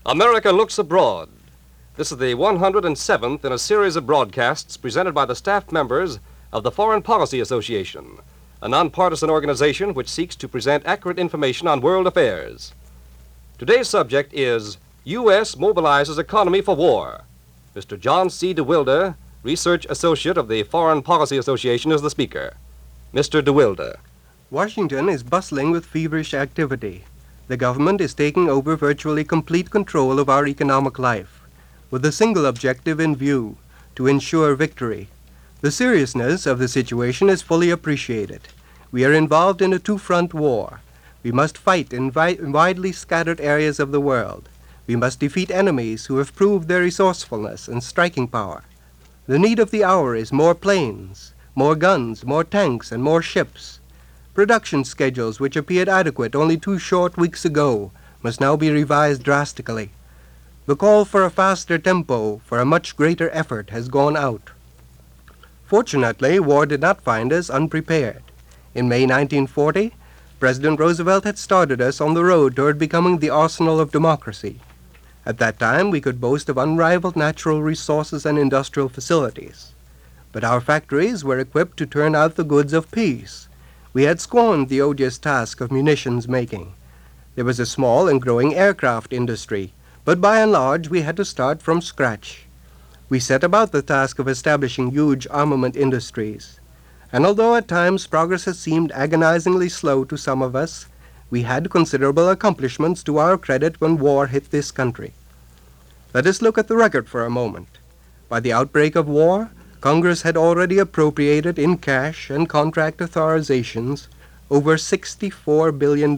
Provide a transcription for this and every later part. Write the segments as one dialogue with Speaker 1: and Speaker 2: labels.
Speaker 1: America Looks Abroad. This is the 107th in a series of broadcasts presented by the staff members of the Foreign Policy Association, a nonpartisan organization which seeks to present accurate information on world affairs. Today's subject is U.S. Mobilizes Economy for War. Mr. John C. DeWilde, Research Associate of the Foreign Policy Association, is the speaker. Mr. DeWilde.
Speaker 2: Washington is bustling with feverish activity. The government is taking over virtually complete control of our economic life, with a single objective in view, to ensure victory. The seriousness of the situation is fully appreciated. We are involved in a two-front war. We must fight in widely scattered areas of the world. We must defeat enemies who have proved their resourcefulness and striking power. The need of the hour is more planes, more guns, more tanks, and more ships. Production schedules which appeared adequate only 2 short weeks ago must now be revised drastically. The call for a faster tempo, for a much greater effort, has gone out. Fortunately, war did not find us unprepared. In May 1940, President Roosevelt had started us on the road toward becoming the arsenal of democracy. At that time, we could boast of unrivaled natural resources and industrial facilities. But our factories were equipped to turn out the goods of peace. We had scorned the odious task of munitions making. There was a small and growing aircraft industry, but by and large we had to start from scratch. We set about the task of establishing huge armament industries. And although at times progress has seemed agonizingly slow to some of us, we had considerable accomplishments to our credit when war hit this country. Let us look at the record for a moment. By the outbreak of war, Congress had already appropriated in cash and contract authorizations over $64 billion.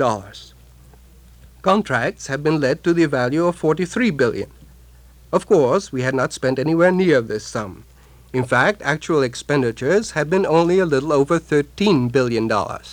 Speaker 2: Contracts have been let to the value of $43 billion. Of course, we had not spent anywhere near this sum. In fact, actual expenditures had been only a little over $13 billion.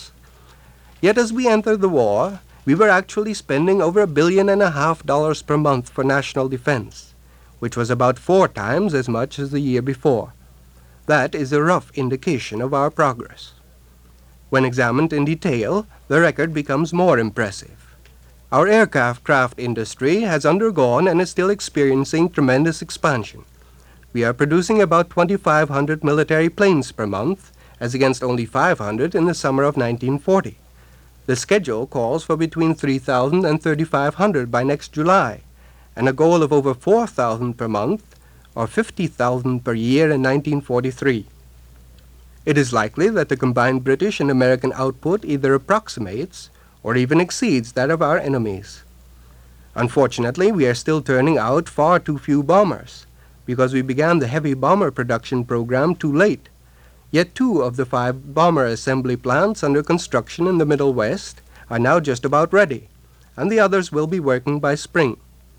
Speaker 2: Yet as we entered the war, we were actually spending over $1.5 billion per month for national defense, which was about 4 times as much as the year before. That is a rough indication of our progress. When examined in detail, the record becomes more impressive. Our aircraft industry has undergone and is still experiencing tremendous expansion. We are producing about 2,500 military planes per month, as against only 500 in the summer of 1940. The schedule calls for between 3,000 and 3,500 by next July, and a goal of over 4,000 per month, or 50,000 per year in 1943. It is likely that the combined British and American output either approximates or even exceeds that of our enemies. Unfortunately, we are still turning out far too few bombers, because we began the heavy bomber production program too late. Yet 2 of the 5 bomber assembly plants under construction in the Middle West are now just about ready, and the others will be working by spring.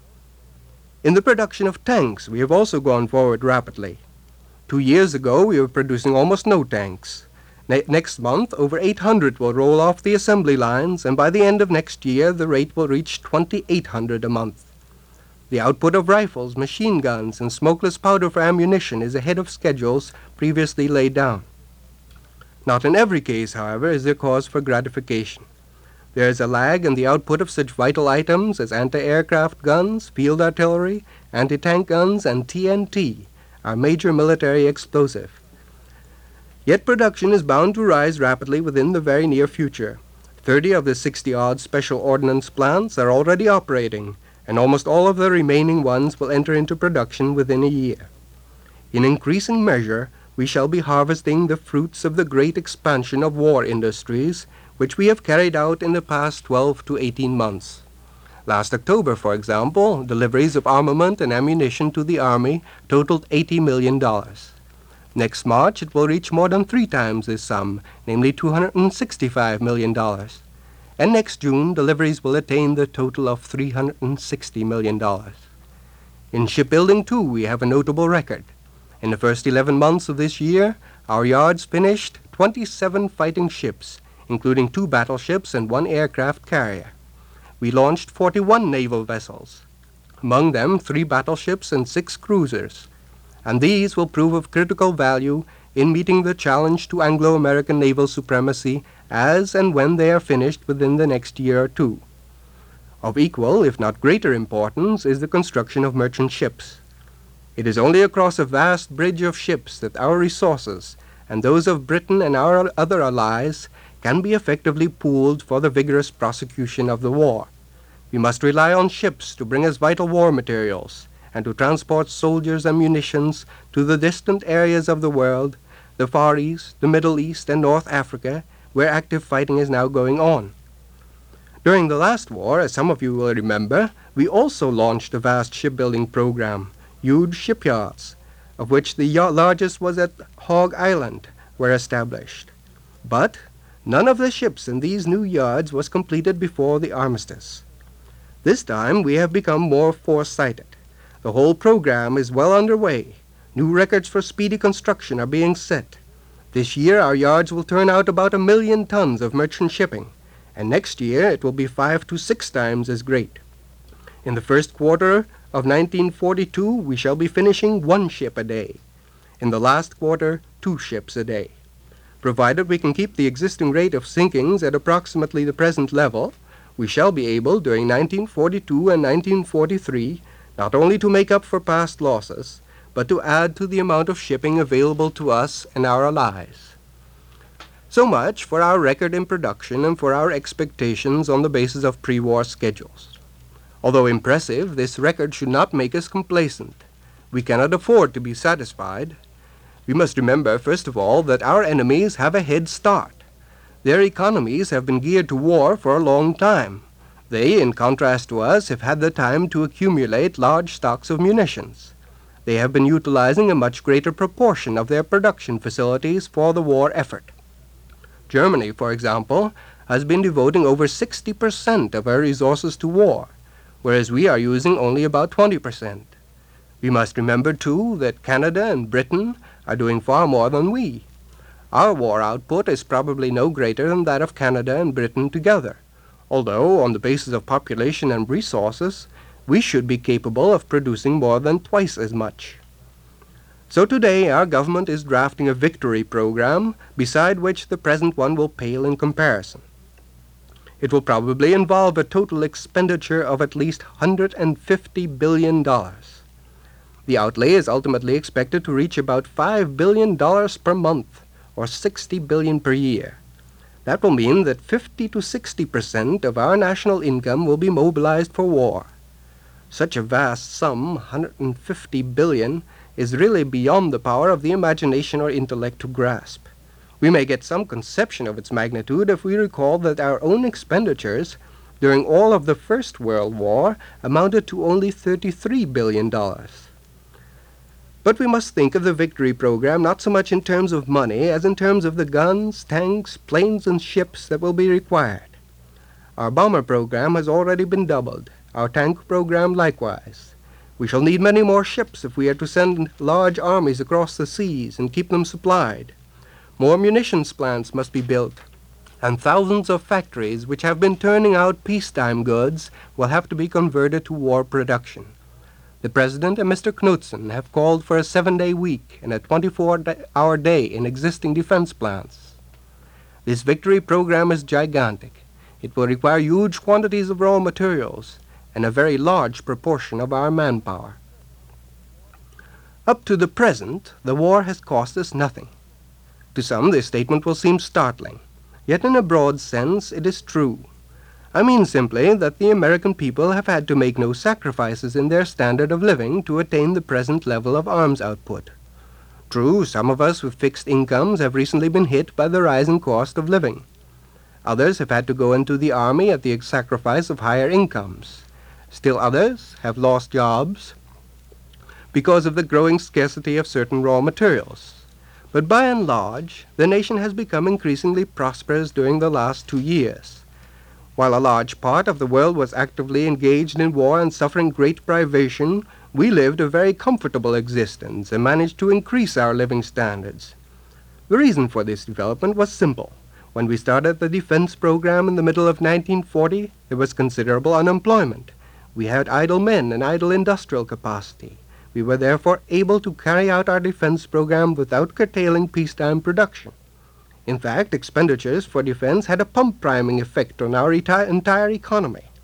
Speaker 2: In the production of tanks, we have also gone forward rapidly. 2 years ago, we were producing almost no tanks. Next month, over 800 will roll off the assembly lines, and by the end of next year, the rate will reach 2,800 a month. The output of rifles, machine guns, and smokeless powder for ammunition is ahead of schedules previously laid down. Not in every case, however, is there cause for gratification. There is a lag in the output of such vital items as anti-aircraft guns, field artillery, anti-tank guns, and TNT, our major military explosive. Yet production is bound to rise rapidly within the very near future. 30 of the 60-odd special ordnance plants are already operating, and almost all of the remaining ones will enter into production within a year. In increasing measure, we shall be harvesting the fruits of the great expansion of war industries, which we have carried out in the past 12 to 18 months. Last October, for example, deliveries of armament and ammunition to the Army totaled $80 million. Next March, it will reach more than 3 times this sum, namely $265 million. And next June, deliveries will attain the total of $360 million. In shipbuilding, too, we have a notable record. In the first 11 months of this year, our yards finished 27 fighting ships, including 2 battleships and 1 aircraft carrier. We launched 41 naval vessels, among them 3 battleships and 6 cruisers, and these will prove of critical value in meeting the challenge to Anglo-American naval supremacy as and when they are finished within the next year or 2. Of equal, if not greater importance, is the construction of merchant ships. It is only across a vast bridge of ships that our resources, and those of Britain and our other allies, can be effectively pooled for the vigorous prosecution of the war. We must rely on ships to bring us vital war materials and to transport soldiers and munitions to the distant areas of the world, the Far East, the Middle East, and North Africa, where active fighting is now going on. During the last war, as some of you will remember, we also launched a vast shipbuilding program. Huge shipyards, of which the largest was at Hog Island, were established. But none of the ships in these new yards was completed before the armistice. This time we have become more foresighted. The whole program is well underway. New records for speedy construction are being set. This year our yards will turn out about 1 million tons of merchant shipping, and next year it will be 5 to 6 times as great. In the first quarter of 1942, we shall be finishing 1 ship a day. In the last quarter, 2 ships a day. Provided we can keep the existing rate of sinkings at approximately the present level, we shall be able, during 1942 and 1943, not only to make up for past losses, but to add to the amount of shipping available to us and our allies. So much for our record in production and for our expectations on the basis of pre-war schedules. Although impressive, this record should not make us complacent. We cannot afford to be satisfied. We must remember, first of all, that our enemies have a head start. Their economies have been geared to war for a long time. They, in contrast to us, have had the time to accumulate large stocks of munitions. They have been utilizing a much greater proportion of their production facilities for the war effort. Germany, for example, has been devoting over 60% of her resources to war, whereas we are using only about 20%. We must remember, too, that Canada and Britain are doing far more than we. Our war output is probably no greater than that of Canada and Britain together, although, on the basis of population and resources, we should be capable of producing more than twice as much. So today our government is drafting a victory program, beside which the present one will pale in comparison. It will probably involve a total expenditure of at least $150 billion. The outlay is ultimately expected to reach about $5 billion per month, or $60 billion per year. That will mean that 50 to 60% of our national income will be mobilized for war. Such a vast sum, $150 billion, is really beyond the power of the imagination or intellect to grasp. We may get some conception of its magnitude if we recall that our own expenditures during all of the First World War amounted to only $33 billion. But we must think of the victory program not so much in terms of money as in terms of the guns, tanks, planes, and ships that will be required. Our bomber program has already been doubled, our tank program likewise. We shall need many more ships if we are to send large armies across the seas and keep them supplied. More munitions plants must be built, and thousands of factories which have been turning out peacetime goods will have to be converted to war production. The President and Mr. Knudsen have called for a 7-day week and a 24-hour day in existing defense plants. This victory program is gigantic. It will require huge quantities of raw materials and a very large proportion of our manpower. Up to the present, the war has cost us nothing. To some, this statement will seem startling, yet in a broad sense it is true. I mean simply that the American people have had to make no sacrifices in their standard of living to attain the present level of arms output. True, some of us with fixed incomes have recently been hit by the rising cost of living. Others have had to go into the army at the sacrifice of higher incomes. Still others have lost jobs because of the growing scarcity of certain raw materials. But by and large, the nation has become increasingly prosperous during the last 2 years. While a large part of the world was actively engaged in war and suffering great privation, we lived a very comfortable existence and managed to increase our living standards. The reason for this development was simple. When we started the defense program in the middle of 1940, there was considerable unemployment. We had idle men and idle industrial capacity. We were therefore able to carry out our defense program without curtailing peacetime production. In fact, expenditures for defense had a pump priming effect on our entire economy.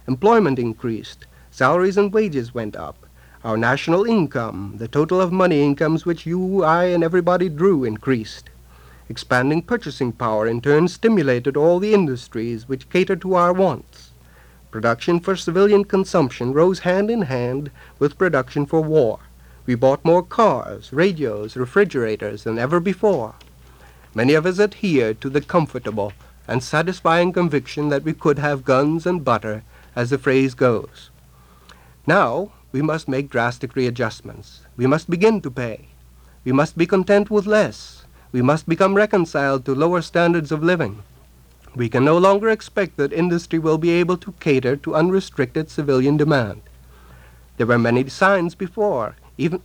Speaker 2: Employment increased. Salaries and wages went up. Our national income, the total of money incomes which you, I, and everybody drew, increased. Expanding purchasing power in turn stimulated all the industries which cater to our wants. Production for civilian consumption rose hand in hand with production for war. We bought more cars, radios, refrigerators than ever before. Many of us adhered to the comfortable and satisfying conviction that we could have guns and butter, as the phrase goes. Now, we must make drastic readjustments. We must begin to pay. We must be content with less. We must become reconciled to lower standards of living. We can no longer expect that industry will be able to cater to unrestricted civilian demand. There were many signs even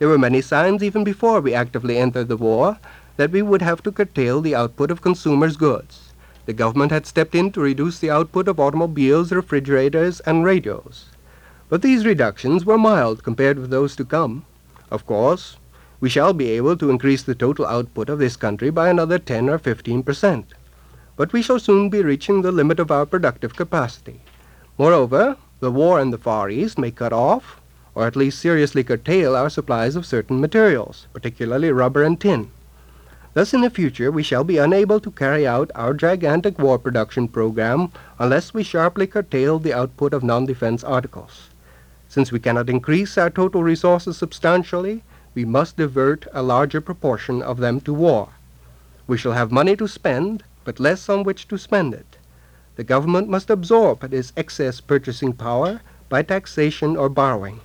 Speaker 2: before we actively entered the war that we would have to curtail the output of consumers' goods. The government had stepped in to reduce the output of automobiles, refrigerators, and radios. But these reductions were mild compared with those to come. Of course, we shall be able to increase the total output of this country by another 10 or 15%. But we shall soon be reaching the limit of our productive capacity. Moreover, the war in the Far East may cut off, or at least seriously curtail our supplies of certain materials, particularly rubber and tin. Thus, in the future, we shall be unable to carry out our gigantic war production program unless we sharply curtail the output of non-defense articles. Since we cannot increase our total resources substantially, we must divert a larger proportion of them to war. We shall have money to spend, but less on which to spend it. The government must absorb its excess purchasing power by taxation or borrowing.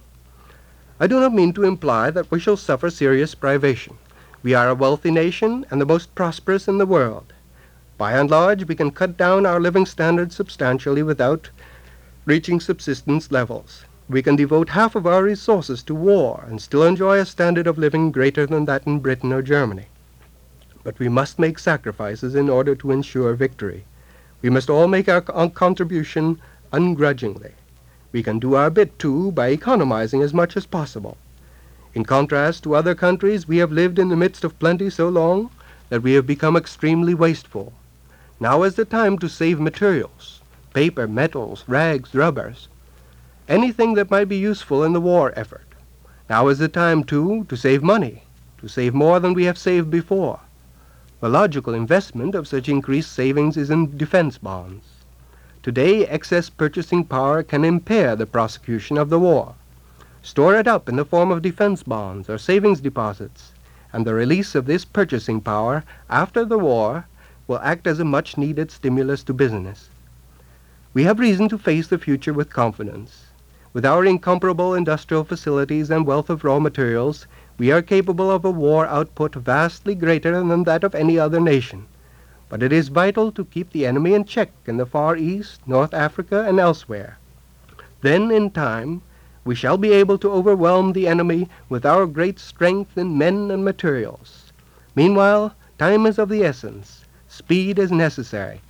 Speaker 2: I do not mean to imply that we shall suffer serious privation. We are a wealthy nation and the most prosperous in the world. By and large, we can cut down our living standards substantially without reaching subsistence levels. We can devote half of our resources to war and still enjoy a standard of living greater than that in Britain or Germany. But we must make sacrifices in order to ensure victory. We must all make our contribution ungrudgingly. We can do our bit, too, by economizing as much as possible. In contrast to other countries, we have lived in the midst of plenty so long that we have become extremely wasteful. Now is the time to save materials, paper, metals, rags, rubbers, anything that might be useful in the war effort. Now is the time, too, to save money, to save more than we have saved before. The logical investment of such increased savings is in defense bonds. Today, excess purchasing power can impair the prosecution of the war. Store it up in the form of defense bonds or savings deposits, and the release of this purchasing power after the war will act as a much-needed stimulus to business. We have reason to face the future with confidence. With our incomparable industrial facilities and wealth of raw materials, we are capable of a war output vastly greater than that of any other nation. But it is vital to keep the enemy in check in the Far East, North Africa, and elsewhere. Then, in time, we shall be able to overwhelm the enemy with our great strength in men and materials. Meanwhile, time is of the essence. Speed is necessary.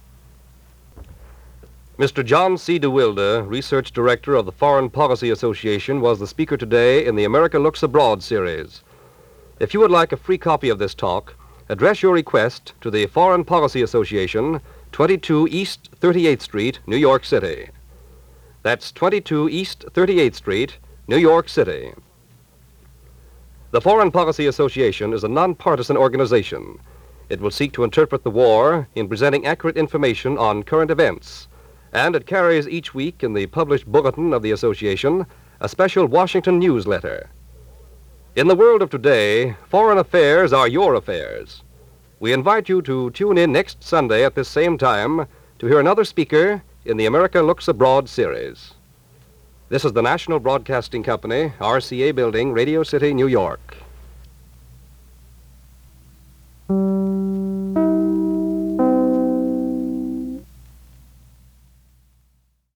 Speaker 1: Mr. John C. DeWilde, Research Director of the Foreign Policy Association, was the speaker today in the America Looks Abroad series. If you would like a free copy of this talk, address your request to the Foreign Policy Association, 22 East 38th Street, New York City. That's 22 East 38th Street, New York City. The Foreign Policy Association is a nonpartisan organization. It will seek to interpret the war in presenting accurate information on current events, and it carries each week in the published bulletin of the association a special Washington newsletter. In the world of today, foreign affairs are your affairs. We invite you to tune in next Sunday at this same time to hear another speaker in the America Looks Abroad series. This is the National Broadcasting Company, RCA Building, Radio City, New York.